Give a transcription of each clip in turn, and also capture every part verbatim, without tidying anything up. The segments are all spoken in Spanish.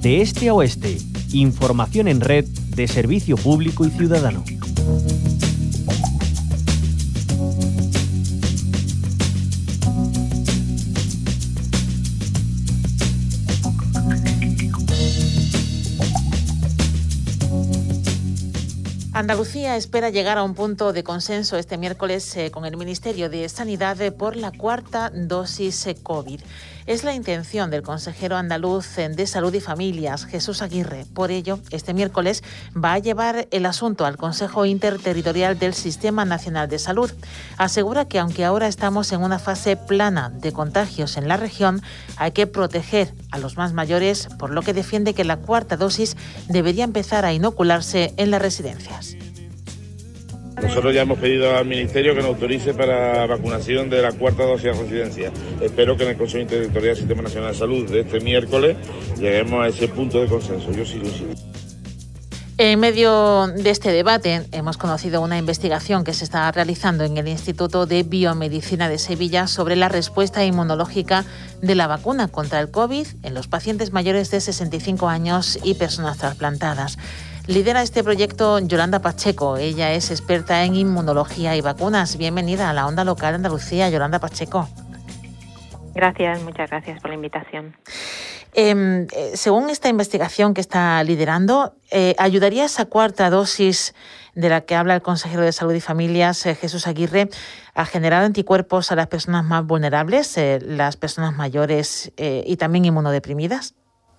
De este a oeste, información en red de servicio público y ciudadano. Andalucía espera llegar a un punto de consenso este miércoles eh, con el Ministerio de Sanidad eh, por la cuarta dosis eh, COVID. Es la intención del consejero andaluz de Salud y Familias, Jesús Aguirre. Por ello, este miércoles va a llevar el asunto al Consejo Interterritorial del Sistema Nacional de Salud. Asegura que aunque ahora estamos en una fase plana de contagios en la región, hay que proteger a los más mayores, por lo que defiende que la cuarta dosis debería empezar a inocularse en las residencias. Nosotros ya hemos pedido al Ministerio que nos autorice para vacunación de la cuarta dosis de residencia. Espero que en el Consejo Interterritorial del Sistema Nacional de Salud de este miércoles lleguemos a ese punto de consenso. Yo sigo insistiendo. En medio de este debate, hemos conocido una investigación que se está realizando en el Instituto de Biomedicina de Sevilla sobre la respuesta inmunológica de la vacuna contra el COVID en los pacientes mayores de sesenta y cinco años y personas trasplantadas. Lidera este proyecto Yolanda Pacheco. Ella es experta en inmunología y vacunas. Bienvenida a la Onda Local de Andalucía, Yolanda Pacheco. Gracias, muchas gracias por la invitación. Eh, según esta investigación que está liderando, eh, ¿ayudaría esa cuarta dosis de la que habla el consejero de Salud y Familias, eh, Jesús Aguirre, a generar anticuerpos a las personas más vulnerables, eh, las personas mayores eh, y también inmunodeprimidas?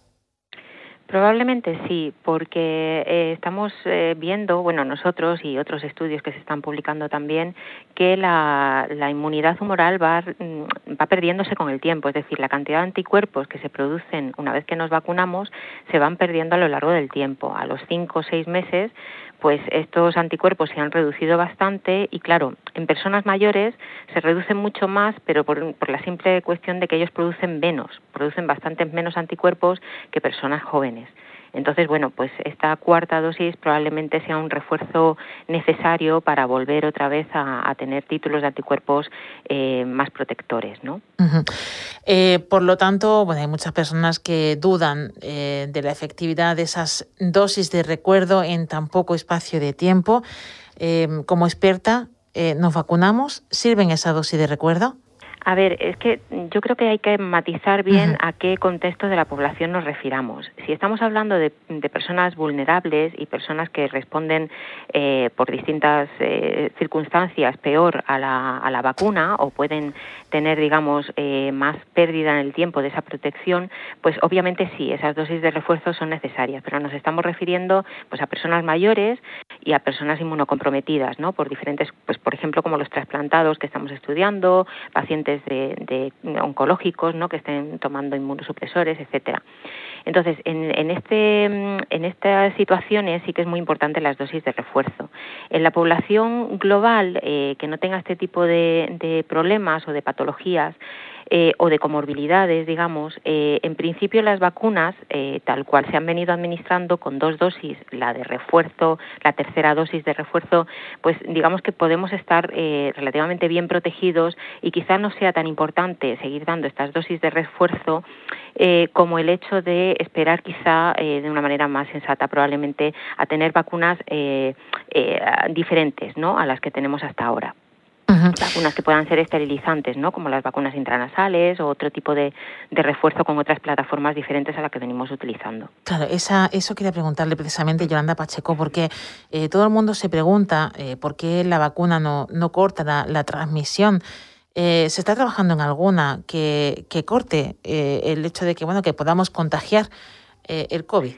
Probablemente sí, porque eh, estamos eh, viendo, bueno, nosotros y otros estudios que se están publicando también, que la, la inmunidad humoral va, va perdiéndose con el tiempo, es decir, la cantidad de anticuerpos que se producen una vez que nos vacunamos se van perdiendo a lo largo del tiempo. A los cinco o seis meses, pues estos anticuerpos se han reducido bastante y, claro, en personas mayores se reducen mucho más, pero por, por la simple cuestión de que ellos producen menos, producen bastantes menos anticuerpos que personas jóvenes. Entonces, bueno, pues esta cuarta dosis probablemente sea un refuerzo necesario para volver otra vez a, a tener títulos de anticuerpos eh, más protectores, ¿no? Uh-huh. Eh, por lo tanto, bueno, hay muchas personas que dudan eh, de la efectividad de esas dosis de recuerdo en tan poco espacio de tiempo. Eh, como experta, eh, ¿nos vacunamos? ¿Sirven esa dosis de recuerdo? A ver, es que yo creo que hay que matizar bien uh-huh. a qué contexto de la población nos refiramos. Si estamos hablando de, de personas vulnerables y personas que responden eh, por distintas eh, circunstancias peor a la, a la vacuna o pueden tener, digamos, eh, más pérdida en el tiempo de esa protección, pues obviamente sí, esas dosis de refuerzo son necesarias, pero nos estamos refiriendo pues a personas mayores y a personas inmunocomprometidas, ¿no? Por diferentes, pues por ejemplo, como los trasplantados que estamos estudiando, pacientes De, de oncológicos, ¿no? Que estén tomando inmunosupresores, etcétera. Entonces, en, en este en estas situaciones sí que es muy importante las dosis de refuerzo. En la población global eh, que no tenga este tipo de, de problemas o de patologías eh, o de comorbilidades, digamos, eh, en principio las vacunas, eh, tal cual se han venido administrando con dos dosis, la de refuerzo, la tercera dosis de refuerzo, pues digamos que podemos estar eh, relativamente bien protegidos y quizás no sea tan importante seguir dando estas dosis de refuerzo eh, como el hecho de esperar quizá eh, de una manera más sensata probablemente a tener vacunas eh, eh, diferentes, ¿no?, a las que tenemos hasta ahora. Uh-huh. Vacunas que puedan ser esterilizantes, ¿no?, como las vacunas intranasales o otro tipo de, de refuerzo con otras plataformas diferentes a las que venimos utilizando. Claro, esa, eso quería preguntarle precisamente, Yolanda Pacheco, porque eh, todo el mundo se pregunta eh, por qué la vacuna no, no corta la, la transmisión. Eh, ¿Se está trabajando en alguna que, que corte eh, el hecho de que, bueno, que podamos contagiar eh, el COVID?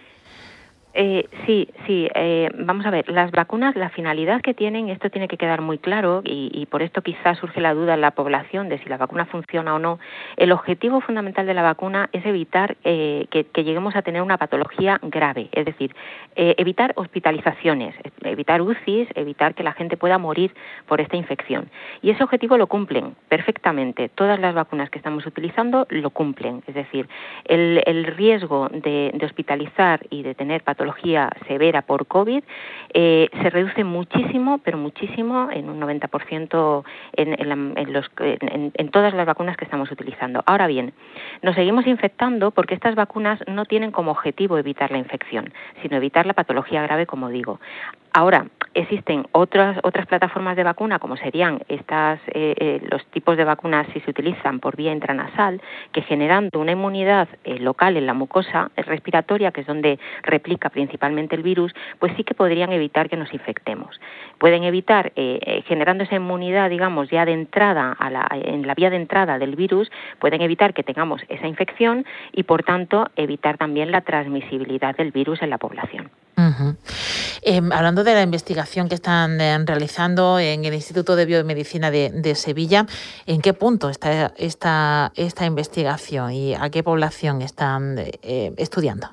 Eh, sí, sí. Eh, vamos a ver, las vacunas, la finalidad que tienen, esto tiene que quedar muy claro y, y por esto quizás surge la duda en la población de si la vacuna funciona o no. El objetivo fundamental de la vacuna es evitar eh, que, que lleguemos a tener una patología grave, es decir, eh, evitar hospitalizaciones, evitar U C Is, evitar que la gente pueda morir por esta infección. Y ese objetivo lo cumplen perfectamente. Todas las vacunas que estamos utilizando lo cumplen, es decir, el, el riesgo de, de hospitalizar y de tener patologías sintomatología severa por COVID eh, se reduce muchísimo, pero muchísimo, en un noventa por ciento en, en, la, en, los, en, en todas las vacunas que estamos utilizando. Ahora bien, nos seguimos infectando porque estas vacunas no tienen como objetivo evitar la infección, sino evitar la patología grave, como digo. Ahora, existen otras otras plataformas de vacuna, como serían estas eh, eh, los tipos de vacunas si se utilizan por vía intranasal, que generando una inmunidad eh, local en la mucosa respiratoria, que es donde replica principalmente el virus, pues sí que podrían evitar que nos infectemos. Pueden evitar, eh, eh, generando esa inmunidad, digamos, ya de entrada, a la, en la vía de entrada del virus, pueden evitar que tengamos esa infección y, por tanto, evitar también la transmisibilidad del virus en la población. Uh-huh. Eh, hablando de la investigación que están eh, realizando en el Instituto de Biomedicina de, de Sevilla, ¿en qué punto está esta, esta investigación y a qué población están eh, estudiando?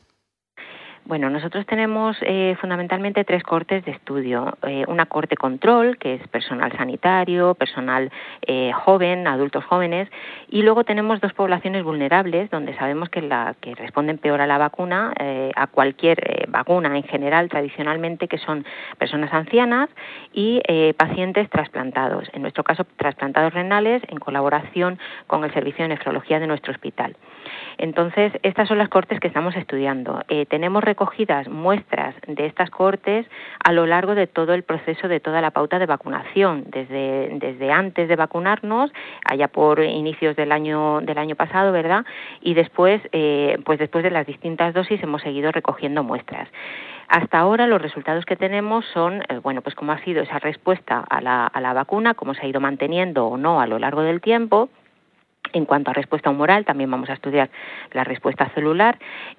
Bueno, nosotros tenemos eh, fundamentalmente tres cohortes de estudio. Eh, una cohorte control, que es personal sanitario, personal eh, joven, adultos jóvenes, y luego tenemos dos poblaciones vulnerables, donde sabemos que, la, que responden peor a la vacuna, eh, a cualquier eh, vacuna en general, tradicionalmente, que son personas ancianas y eh, pacientes trasplantados. En nuestro caso, trasplantados renales, en colaboración con el servicio de nefrología de nuestro hospital. Entonces, estas son las cohortes que estamos estudiando. Eh, tenemos recogidas muestras de estas cohortes a lo largo de todo el proceso, de toda la pauta de vacunación, desde, desde antes de vacunarnos, allá por inicios del año del año pasado, ¿verdad? Y después, eh, pues después de las distintas dosis hemos seguido recogiendo muestras. Hasta ahora los resultados que tenemos son, eh, bueno, pues cómo ha sido esa respuesta a la, a la vacuna, cómo se ha ido manteniendo o no a lo largo del tiempo. En cuanto a respuesta humoral, también vamos a estudiar la respuesta celular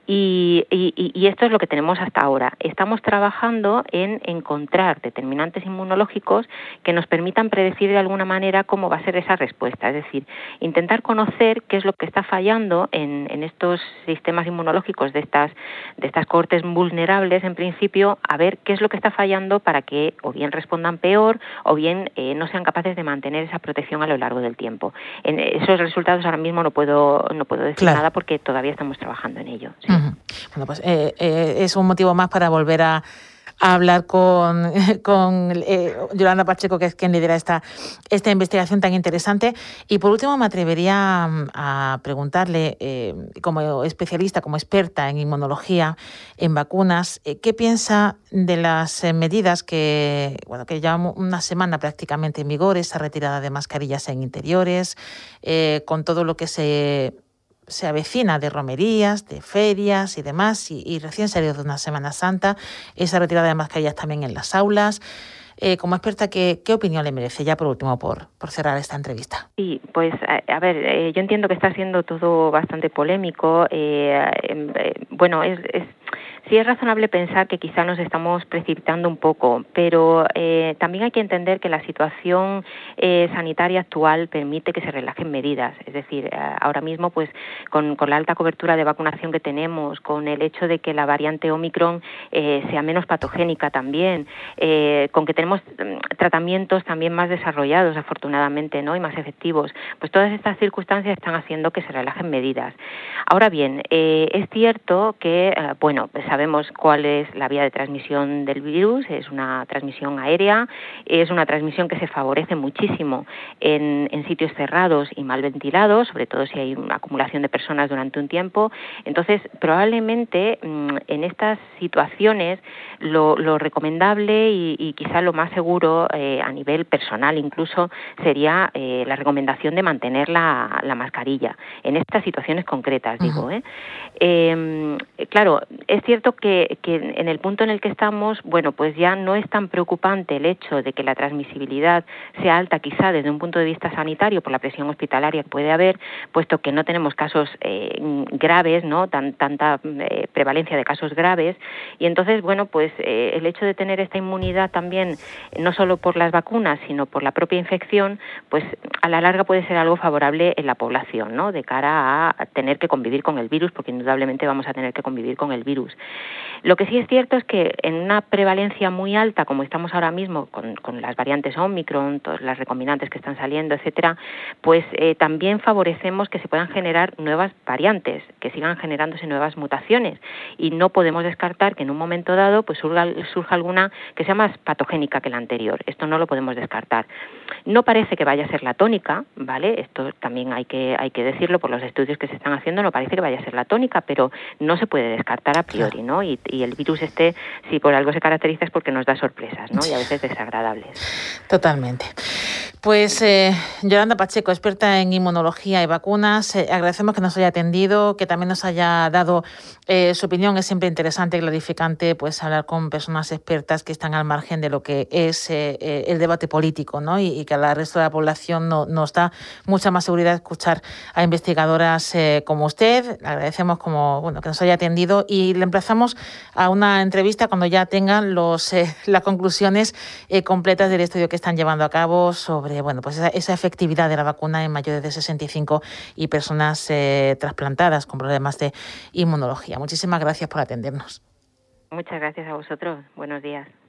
y, y, y esto es lo que tenemos hasta ahora. Estamos trabajando en encontrar determinantes inmunológicos que nos permitan predecir de alguna manera cómo va a ser esa respuesta, es decir, intentar conocer qué es lo que está fallando en, en estos sistemas inmunológicos de estas, de estas cohortes vulnerables, en principio, a ver qué es lo que está fallando para que o bien respondan peor o bien eh, no sean capaces de mantener esa protección a lo largo del tiempo. En esos resultados ahora mismo no puedo no puedo decir claro. nada porque todavía estamos trabajando en ello. ¿Sí? Uh-huh. Bueno, pues eh, eh, es un motivo más para volver a, a hablar con, con eh, Yolanda Pacheco, que es quien lidera esta, esta investigación tan interesante. Y por último me atrevería a preguntarle, eh, como especialista, como experta en inmunología, en vacunas, eh, ¿qué piensa de las eh, medidas que, bueno, que llevamos una semana prácticamente en vigor, esa retirada de mascarillas en interiores, eh, con todo lo que se... se avecina de romerías, de ferias y demás, y, y recién salido de una Semana Santa, esa retirada de mascarillas también en las aulas? Eh, como experta, ¿qué, ¿qué opinión le merece? Ya por último, por, por cerrar esta entrevista. Sí, pues a, a ver, eh, yo entiendo que está siendo todo bastante polémico. Eh, eh, bueno, es... es Sí es razonable pensar que quizá nos estamos precipitando un poco, pero eh, también hay que entender que la situación eh, sanitaria actual permite que se relajen medidas. Es decir, eh, ahora mismo, pues, con, con la alta cobertura de vacunación que tenemos, con el hecho de que la variante Omicron eh, sea menos patogénica también, eh, con que tenemos tratamientos también más desarrollados, afortunadamente, ¿no? Y más efectivos, pues todas estas circunstancias están haciendo que se relajen medidas. Ahora bien, eh, es cierto que, eh, bueno, pues sabemos cuál es la vía de transmisión del virus, es una transmisión aérea, es una transmisión que se favorece muchísimo en, en sitios cerrados y mal ventilados, sobre todo si hay una acumulación de personas durante un tiempo. Entonces, probablemente en estas situaciones lo, lo recomendable y, y quizá lo más seguro eh, a nivel personal incluso sería eh, la recomendación de mantener la, la mascarilla en estas situaciones concretas, digo. ¿eh? Eh, claro, es cierto que, que en el punto en el que estamos, bueno, pues ya no es tan preocupante el hecho de que la transmisibilidad sea alta quizá desde un punto de vista sanitario por la presión hospitalaria que puede haber, puesto que no tenemos casos eh, graves, ¿no? Tan, tanta eh, prevalencia de casos graves, y entonces, bueno, pues eh, el hecho de tener esta inmunidad también, no solo por las vacunas, sino por la propia infección, pues a la larga puede ser algo favorable en la población, ¿no? De cara a tener que convivir con el virus, porque indudablemente vamos a tener que convivir con el virus. Lo que sí es cierto es que en una prevalencia muy alta, como estamos ahora mismo con, con las variantes Omicron, todas las recombinantes que están saliendo, etcétera, pues eh, también favorecemos que se puedan generar nuevas variantes, que sigan generándose nuevas mutaciones, y no podemos descartar que en un momento dado pues surja, surja alguna que sea más patogénica que la anterior. Esto no lo podemos descartar. No parece que vaya a ser la tónica, ¿vale? Esto también hay que hay que decirlo por los estudios que se están haciendo, no parece que vaya a ser la tónica, pero no se puede descartar a priori, ¿no? Y, y el virus este, si por algo se caracteriza, es porque nos da sorpresas, ¿no? Y a veces desagradables. Totalmente. Pues eh, Yolanda Pacheco, experta en inmunología y vacunas, eh, agradecemos que nos haya atendido, que también nos haya dado eh, su opinión. Es siempre interesante y clarificante pues hablar con personas expertas que están al margen de lo que es eh, eh, el debate político, ¿no? Y, y que al resto de la población no, nos da mucha más seguridad escuchar a investigadoras eh, como usted. Le agradecemos como bueno que nos haya atendido y le emplazamos a una entrevista cuando ya tengan los eh, las conclusiones eh, completas del estudio que están llevando a cabo sobre bueno pues esa, esa efectividad de la vacuna en mayores de sesenta y cinco y personas eh, trasplantadas con problemas de inmunología. Muchísimas gracias por atendernos. Muchas gracias a vosotros. Buenos días.